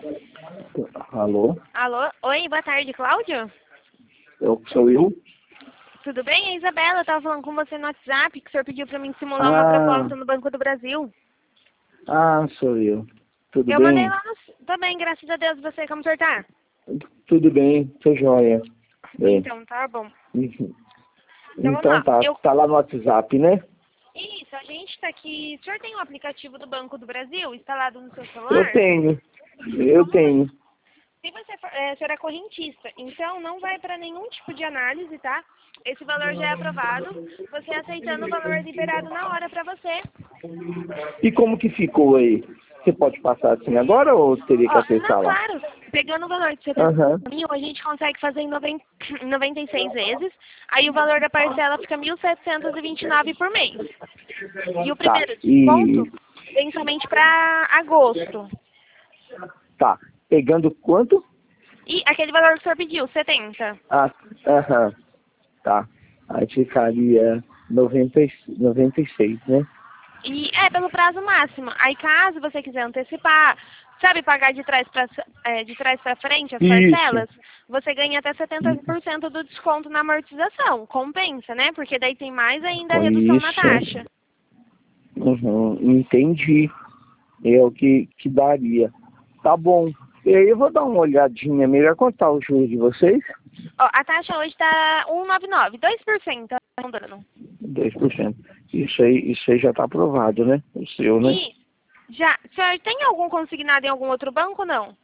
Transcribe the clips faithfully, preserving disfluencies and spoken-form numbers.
Alô? Alô? Oi, boa tarde, Cláudio? Eu, sou eu? Tudo bem? É Isabela, eu tava falando com você no WhatsApp, que o senhor pediu pra mim simular uma Ah, proposta no Banco do Brasil. ah, sou eu. Tudo Eu mandei bem? lá no... Tô bem, graças a Deus. Você, como o senhor tá? Tudo bem, tô joia. Bem. Então, tá bom. Uhum. Então, vamos Então lá. tá, Eu... tá lá no WhatsApp, né? Isso, a gente tá aqui... O senhor tem o aplicativo do Banco do Brasil instalado no seu Eu celular? tenho, eu Como tenho. Se você for, é, o senhor é correntista, então não vai para nenhum tipo de análise, tá? Esse valor já é aprovado, você aceitando o valor liberado na hora para você. E como que ficou aí? Você pode passar assim agora ou teria que Ó, acessar não, lá? claro, pegando o valor de setenta Aham. mil, a gente consegue fazer em noventa, noventa e seis vezes, aí o valor da parcela fica mil setecentos e vinte e nove por mês. E o Tá, primeiro e... desconto vem somente para agosto. Tá, pegando quanto? E aquele valor que o senhor pediu, setenta. Ah, aham, tá. Aí ficaria noventa e- noventa e seis, né? E é pelo prazo máximo. Aí caso você quiser antecipar, sabe, pagar de trás para é, de trás para frente as Isso. parcelas, você ganha até setenta por cento do desconto na amortização. Compensa, né? Porque daí tem mais ainda a redução na Isso. taxa. Uhum, entendi. É o que, que daria. Tá bom. E aí eu vou dar uma olhadinha melhor. Quanto tá o juros de vocês? Ó, a taxa hoje está um vírgula noventa e nove, dois por cento tá arredondando. Dois por cento. Isso aí, isso aí já tá aprovado, né? O seu, né? E já, o senhor tem algum consignado em algum outro banco ou não?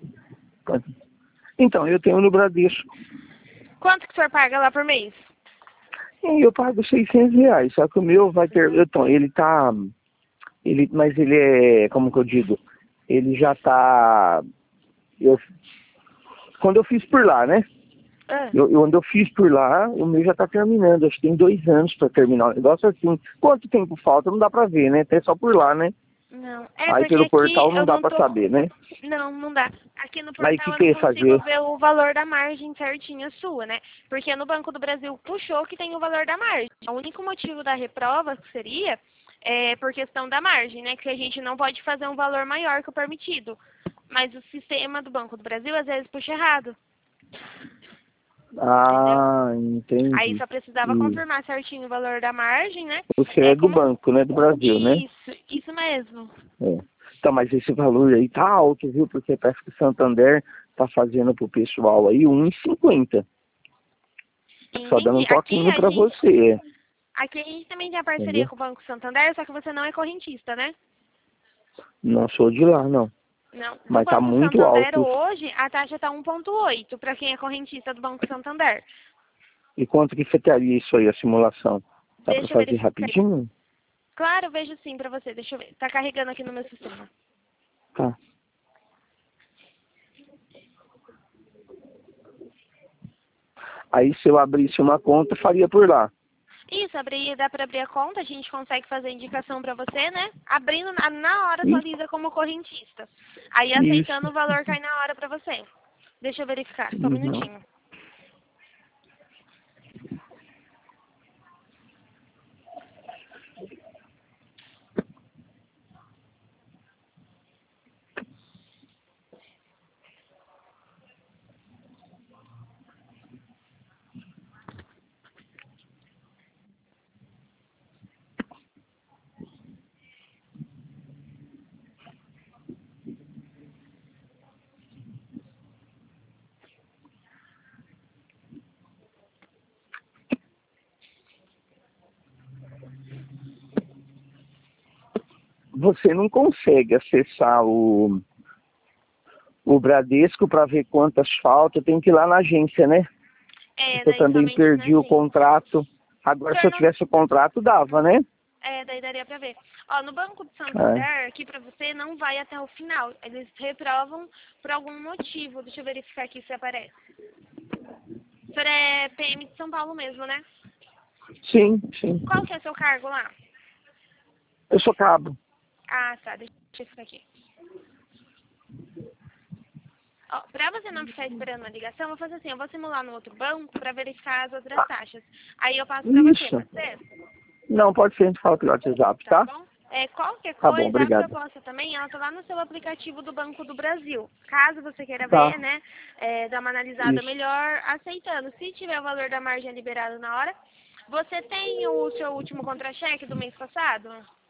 Então, eu tenho no Bradesco. Quanto que o senhor paga lá por mês? E eu pago seiscentos reais. Só que o meu vai ter... Então, ele tá... Ele, mas ele é... Como que eu digo? Ele já tá... Eu, quando eu fiz por lá, né? Ah. Eu, eu, quando eu fiz por lá, o meu já tá terminando. Acho que tem dois anos para terminar o negócio assim. Quanto tempo falta? Não dá para ver, né? Até só por lá, né? Não, é Aí porque pelo aqui portal não eu dá não para tô... saber, né? Não, não dá. Aqui no Aí o que portal eu que não eu ia consigo fazer? ver o valor da margem certinha sua, né? Porque no Banco do Brasil puxou que tem o valor da margem. O único motivo da reprova seria é, por questão da margem, né? Que a gente não pode fazer um valor maior que o permitido. Mas o sistema do Banco do Brasil às vezes puxa errado, entendeu? Ah, Aí entendi. só precisava E confirmar certinho o valor da margem, né? você É é do como... banco, né? Do Brasil, né? Isso, isso mesmo. É. Então, mas esse valor aí tá alto, viu? Porque parece que o Santander tá fazendo pro pessoal aí um e cinquenta. Só dando um Entendi. Aqui toquinho a para gente... você, Aqui a gente também tem a parceria entendeu? com o Banco Santander, só que você não é correntista, né? Não sou de lá, não. Não. No Mas tá Banco muito Santander alto. hoje, a taxa está um vírgula oito para quem é correntista do Banco Santander. E quanto que ficaria isso aí, a simulação? Dá para Deixa eu fazer verificar. rapidinho? Claro, vejo sim para você. Deixa eu ver. Tá carregando aqui no meu sistema. Tá. Aí se eu abrisse uma conta, faria por lá. Isso, abrir, dá para abrir a conta, a gente consegue fazer a indicação para você, né? Abrindo, na, na hora Isso. atualiza como correntista. Aí Isso. aceitando o valor cai na hora para você. Deixa eu verificar, só um Uhum. minutinho. Você não consegue acessar o, o Bradesco para ver quantas faltam. Tem que ir lá na agência, né? É, Eu daí também somente na perdi o agência. contrato. O Agora, se senhor eu não... tivesse o contrato, dava, né? É, daí daria pra ver. Ó, no Banco do É. Santander, aqui pra você, não vai até o final. Eles reprovam por algum motivo. Deixa eu verificar aqui se aparece. O senhor é P M de São Paulo mesmo, né? Sim, sim. Qual que é o seu cargo lá? Eu sou cabo. Ah, tá. Deixa eu ficar aqui. Ó, pra você não ficar esperando uma ligação, eu vou fazer assim. Eu vou simular no outro banco pra verificar as outras taxas. Aí eu passo pra você, Isso. pode ser? Não, pode ser, a gente fala pelo WhatsApp, Tá tá? bom? É, qualquer Tá coisa, bom, a obrigado. proposta também, ela tá lá no seu aplicativo do Banco do Brasil. Caso você queira Tá. ver, né, é, dar uma analisada Isso. melhor, aceitando. Se tiver o valor da margem liberado na hora, você tem o seu último contra-cheque do mês passado?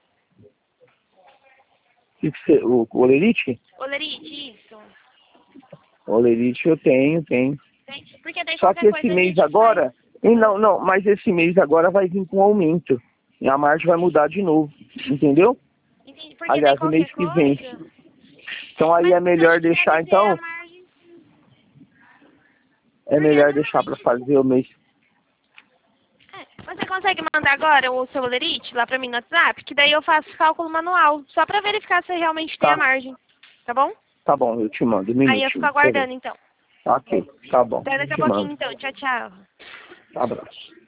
Que que você, o o Olerite? Olerite, isso. O Olerite eu tenho, tenho. Tem? Porque daí Só qualquer que esse coisa a mês gente agora... faz. E não, não, mas esse mês agora vai vir com aumento. E a margem vai mudar de novo. Entendeu? Entendi. Porque daí Aliás, no qualquer mês que vem. coisa... Então aí Mas é se a melhor gente deixar, deve ver a então... margem... É Porque melhor deixar para normalmente... fazer o mês. É, você consegue mandar agora o seu Olerite lá pra mim no WhatsApp? Que daí eu faço cálculo manual. Só pra verificar se realmente tem a Tá, margem. Tá bom? tá bom, eu te mando. Um Aí eu fico minutinho. Peraí. aguardando então. Ok, tá bom. Até daqui a Te pouquinho mando. então. Tchau, tchau. Abraço.